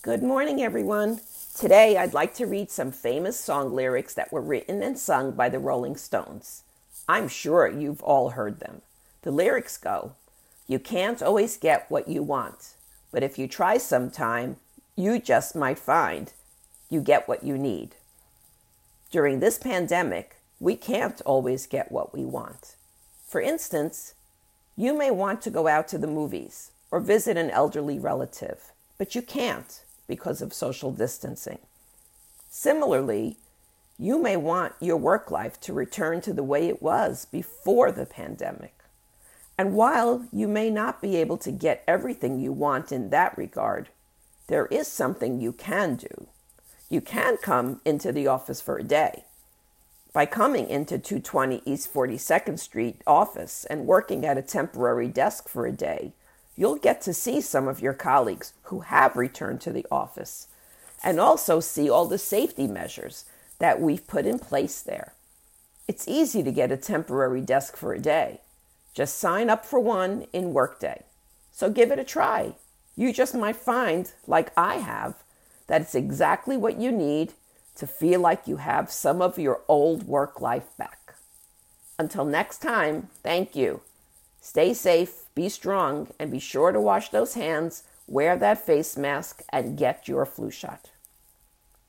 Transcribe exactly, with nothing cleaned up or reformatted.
Good morning, everyone. Today, I'd like to read some famous song lyrics that were written and sung by the Rolling Stones. I'm sure you've all heard them. The lyrics go, "You can't always get what you want, but if you try sometime, you just might find you get what you need." During this pandemic, we can't always get what we want. For instance, you may want to go out to the movies or visit an elderly relative, but you can't because of social distancing. Similarly, you may want your work life to return to the way it was before the pandemic. And while you may not be able to get everything you want in that regard, there is something you can do. You can come into the office for a day. By coming into two twenty East forty-second Street office and working at a temporary desk for a day, you'll get to see some of your colleagues who have returned to the office and also see all the safety measures that we've put in place there. It's easy to get a temporary desk for a day. Just sign up for one in Workday. So give it a try. You just might find, like I have, that it's exactly what you need to feel like you have some of your old work life back. Until next time, thank you. Stay safe, be strong, and be sure to wash those hands, wear that face mask, and get your flu shot.